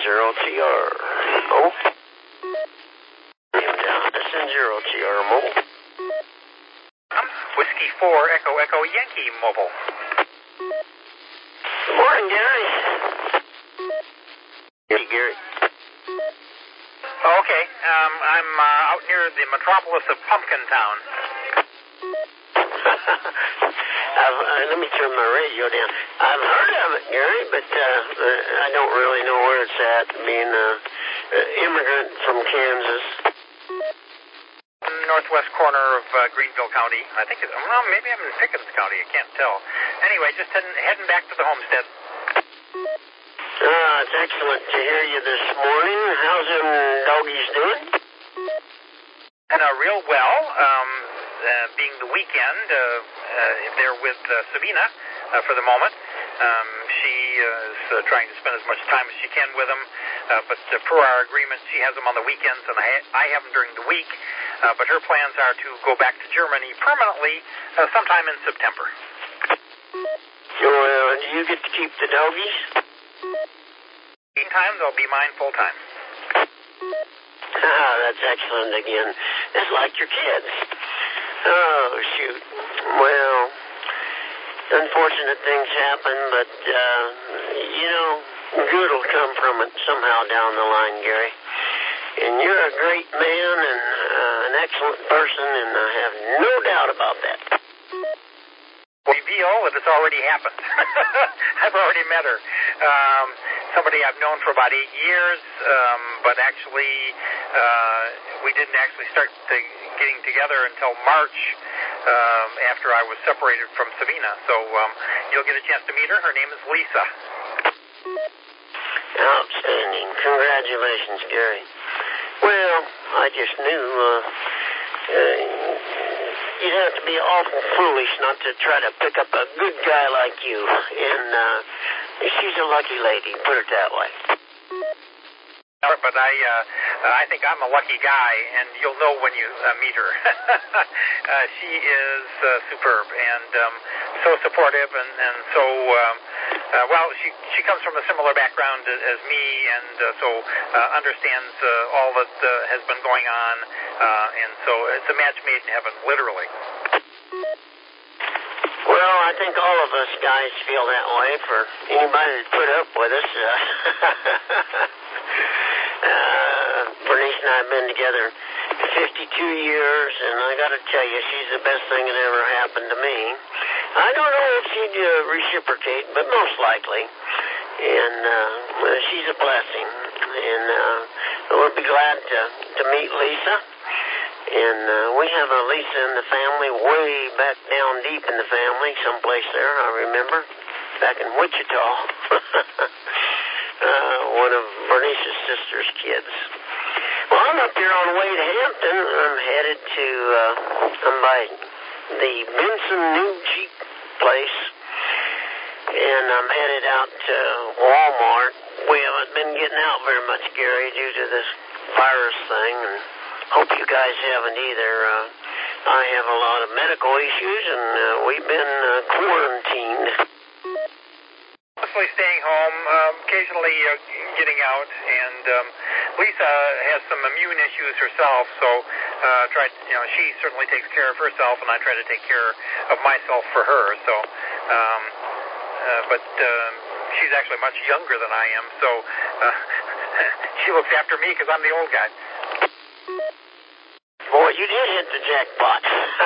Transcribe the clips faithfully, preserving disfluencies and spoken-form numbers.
zero T R. Oh. Down to send zero T R mobile. Um, Whiskey four Echo Echo Yankee mobile. Good morning, Gary. Hey, Gary. Oh, okay. Um, I'm uh, out near the metropolis of Pumpkin Town. I've, uh, let me turn my radio down. I've heard of it, Gary, but uh, I don't really know where it's at. Being an uh, immigrant from Kansas. Northwest corner of uh, Greenville County. I think it's, well, maybe I'm in Pickens County. I can't tell. Anyway, just heading, heading back to the homestead. Ah, it's excellent to hear you this morning. How's them doggies doing? And uh, real well. Um, uh, being the weekend, uh, uh, they're with uh, Sabina uh, for the moment. Um, she uh, is uh, trying to spend as much time as she can with them, uh, but uh, per our agreement, she has them on the weekends, and I, I have them during the week. Uh, but her plans are to go back to Germany permanently uh, sometime in September. Well, do you get to keep the doggies? Meantime, they'll be mine full time. Ah, that's excellent again. It's like your kids. Oh, shoot. Well, unfortunate things happen, but, uh, you know, good will come from it somehow down the line, Gary. And you're a great man and uh, an excellent person, and I have no doubt about that. Reveal that it's already happened. I've already met her. Um, somebody I've known for about eight years, um, but actually uh, we didn't actually start to getting together until March um, after I was separated from Sabina. So um, you'll get a chance to meet her. Her name is Lisa. Outstanding. Congratulations, Gary. Well, I just knew uh, uh, you'd have to be awful foolish not to try to pick up a good guy like you. And uh, she's a lucky lady, put it that way. But I uh, I think I'm a lucky guy, and you'll know when you uh, meet her. uh, she is uh, superb and um, so supportive, and, and so, um, uh, well, she, she comes from a similar background as, as me, and uh, so uh, understands uh, all that uh, has been going on, uh, and so it's a match made in heaven, literally. Well, I think all of us guys feel that way for anybody that put up with us. Uh, uh, Bernice and I have been together fifty-two years, and I got to tell you, she's the best thing that ever happened to me. I don't know if she'd uh, reciprocate, but most likely. And uh, she's a blessing. And uh, we'll be glad to, to meet Lisa. And uh, we have a Lisa in the family, way back down deep in the family, someplace there, I remember, back in Wichita. uh, one of Bernice's sister's kids. Well, I'm up here on the way to Hampton. I'm headed to, uh, I'm by the Benson New Jeep place. And I'm headed out to Walmart. We haven't been getting out very much, Gary, due to this virus thing, and hope you guys haven't either. Uh, I have a lot of medical issues, and uh, we've been uh, quarantined. Mostly staying home, um, occasionally uh, getting out, and um, Lisa has some immune issues herself, so uh, try, you know, she certainly takes care of herself, and I try to take care of myself for her. So, um, uh, but um, she's actually much younger than I am, so uh, she looks after me because I'm the old guy. Boy, you did hit the jackpot.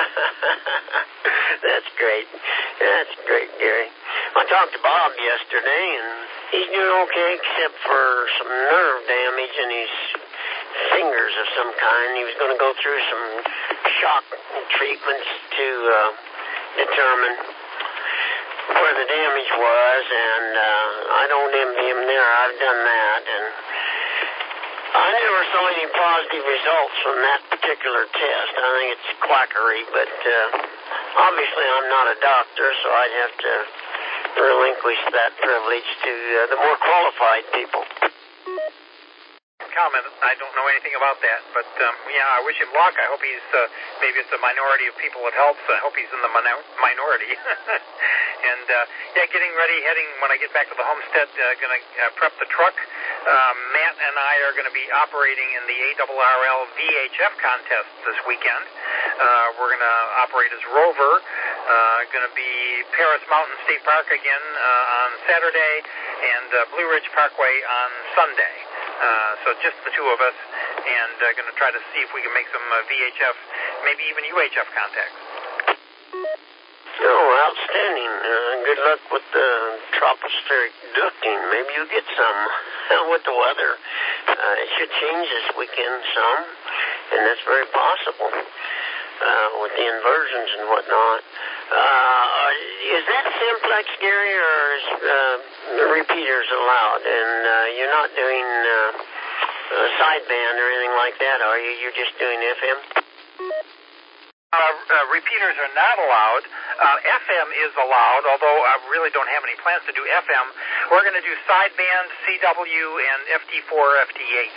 That's great. That's great, Gary. I talked to Bob yesterday, and he's doing okay except for some nerve damage in his fingers of some kind. He was going to go through some shock treatments to uh, determine where the damage was, and uh, I don't envy him there. I've done that, and I never saw any positive results from that particular test. I think it's quackery, but uh, obviously I'm not a doctor, so I'd have to relinquish that privilege to uh, the more qualified people. Comment. I don't know anything about that, but um, yeah, I wish him luck. I hope he's, uh, maybe it's a minority of people it helps. I hope he's in the minor- minority. And uh, yeah, getting ready, heading, when I get back to the homestead, uh, going to uh, prep the truck uh, Matt and I are going to be operating in the A R R L V H F contest this weekend. Uh, we're going to operate as Rover. Uh, going to be Paris Mountain State Park again uh, on Saturday, and uh, Blue Ridge Parkway on Sunday. Uh, so just the two of us, and uh, going to try to see if we can make some uh, V H F, maybe even U H F contacts. Oh, outstanding. Uh, good luck with the tropospheric ducting. Maybe you'll get some. With the weather, uh, it should change this weekend some, and that's very possible uh, with the inversions and whatnot. Uh, is that simplex, Gary, or is uh, the repeaters allowed? And uh, you're not doing uh, a sideband or anything like that, are you? You're just doing F M? Uh, uh, repeaters are not allowed. Uh, F M is allowed, although I really don't have any plans to do F M. We're going to do sideband, C W, and F T four, F T eight.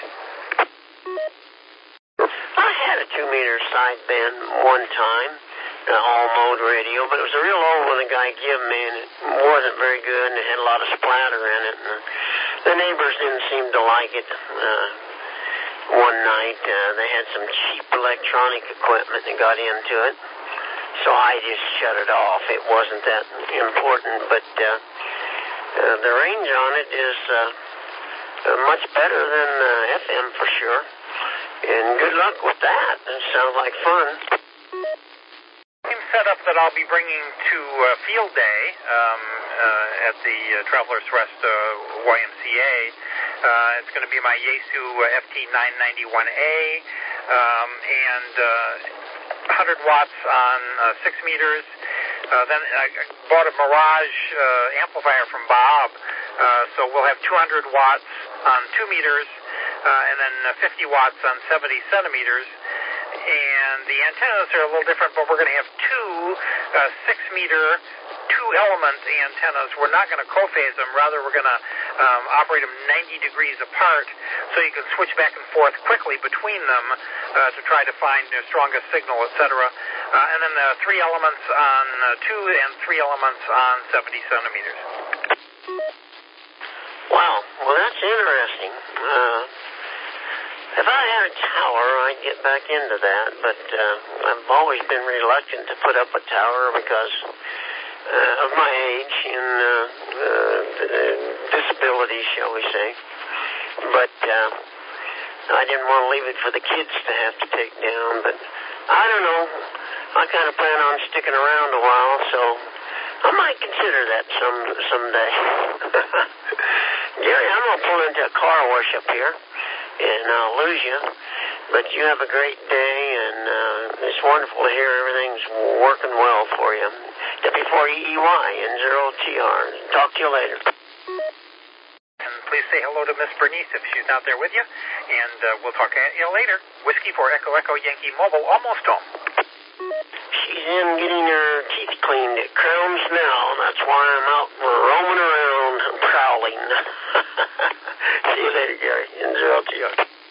I had a two-meter sideband one time, an all-mode radio, but it was a real old one the guy gave me, and it wasn't very good, and it had a lot of splatter in it, and the neighbors didn't seem to like it. Uh, One night, uh, they had some cheap electronic equipment that got into it, so I just shut it off. It wasn't that important, but uh, uh, the range on it is uh, uh, much better than uh, F M for sure, and good luck with that. It sounds like fun. Same setup that I'll be bringing to uh, Field Day um, uh, at the uh, Travelers Rest uh, Y M C A. Uh, it's going to be my Yaesu uh, F T nine ninety-one A, um, and uh, one hundred watts on uh, six meters. Uh, then I bought a Mirage uh, amplifier from Bob, uh, so we'll have two hundred watts on two meters, uh, and then uh, fifty watts on seventy centimeters. And the antennas are a little different, but we're going to have two uh, six-meter, two-element antennas. We're not going to co-phase them. Rather, we're going to um, operate them ninety degrees apart, so you can switch back and forth quickly between them uh, to try to find the strongest signal, et cetera. Uh, and then the three elements on uh, two and three elements on seventy centimeters. Wow, well, that's interesting. Uh, if I had a tower, I'd get back into that, but uh, I've always been reluctant to put up a tower because uh, of my age and uh, uh, disability, shall we say. But uh, I didn't want to leave it for the kids to have to take down, but I don't know. I kind of plan on sticking around a while, so I might consider that some someday. Gary, I'm going to pull into a car wash up here, and I'll lose you. But you have a great day, and uh, it's wonderful to hear everything's working well for you. W four E E Y and zero T R. Talk to you later. And please say hello to Miss Bernice if she's out there with you, and uh, we'll talk at you later. Whiskey for Echo Echo Yankee Mobile, almost home. She's in getting her teeth cleaned at Crown's now. That's why I'm out roaming around, prowling. See you later, Gary, in zero T R.